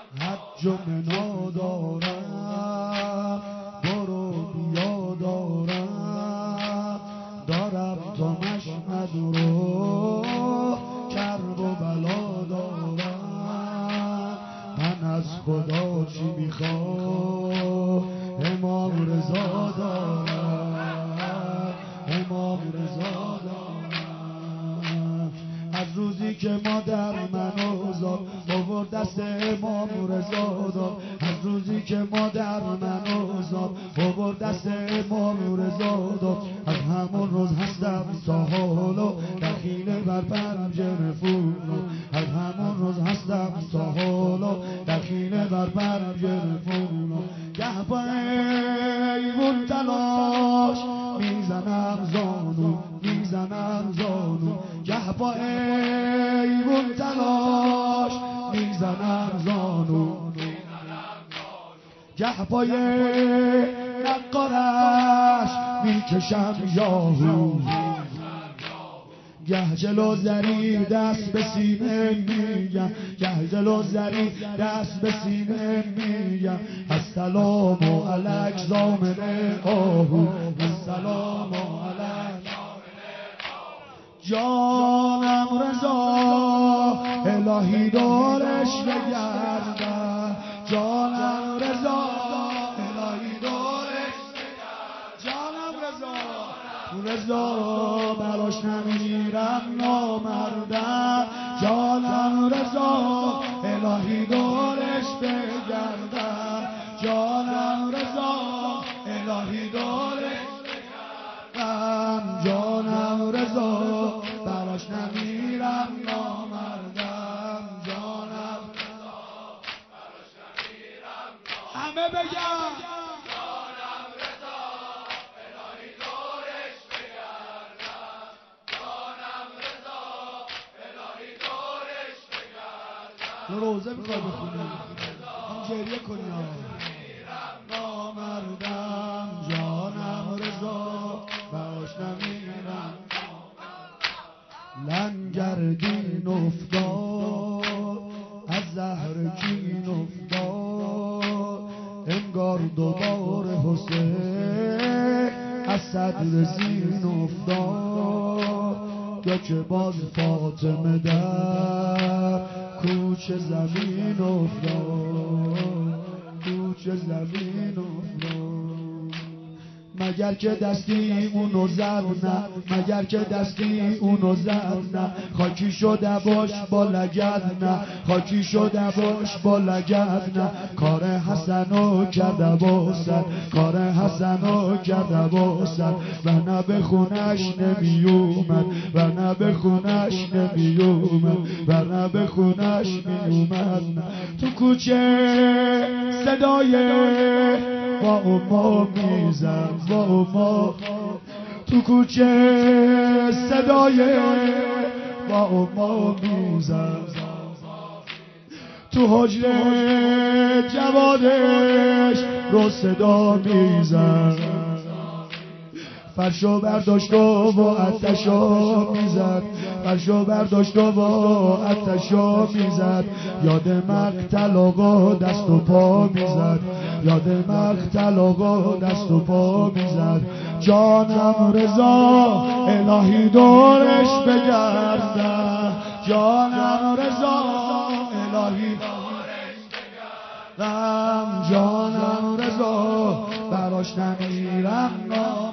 حج و منا دارم، برو بیا دارم، دارم تا مشهد رو کرب و بلا دارم. من از خدا چی میخوام؟ امام رضا دارم، امام رضا دارم. از روزی که مادر منو زاد آورد دست امام رضا داد، از روزی که مادر منو زاد آورد دست امام رضا داد. از همون روز هستم تا حالا دخیل بر پنجره فولو، از همون روز هستم تا حالا دخیل بر پنجره فولو. گه با ایوون تلاش میزنم زانو، میزنم زانو، گه با ایوون تلاش میزنم زانو، گه پای نقارش میکشم یاهو، گه جلو زری دست به سینه میگم، گه جلو زری دست به سینه میگم. السلام علیک زامن آهو، السلام علیک جانم رضا، الهی دورش بگردم. جانم رضا، الهی دورش بگردم. جانم رضا براش نمیرم نامردم. جانم رضا، الهی دورش بگردم. جانم رضا، الهی دورش بگردم. جانم رضا براش نمیرم نامردم. جانم رضا براش نمیرم نامردم. همه بگم جانم رضا، الهی دورش بگردم. جانم رضا، الهی دورش بگردم. روزه میخوای بخونی هم گریه کنی نامردم. جانم رضا براش نمیرم. لنگردین افتاد از زهر کین افتاد، انگار دوبار حسین از صدر زین افتاد. یا که باز فاطمه در کوچه زمین افتاد، کوچه زمین افتاد. مگر که دستی اونو زد نه، مگر که دستی اونو زد نه، خاکی شده باش با لگد نه، خاکی شده باش با لگد نه. کار حسنو کرده باسد، کار حسنو کرده باسد، و نه به خونش نمی اومد، و نه به خونش نمی اومد، و نه به خونش می اومد. تو کوچه صدای با اما میزن، با اما تو کوچه صدای با اما میزن. تو حجره جوادش رو صدا میزن. فرشو برداشت و آتشو میزد، فرشو برداشت و آتشو میزد. یاد مقتل آقا دست و پا میزد، یاد مقتل آقا دست و پا میزد. جانم رضا، الهی دورش بگردم. جانم رضا، الهی دورش بگردم. جانم رضا براش نمیرم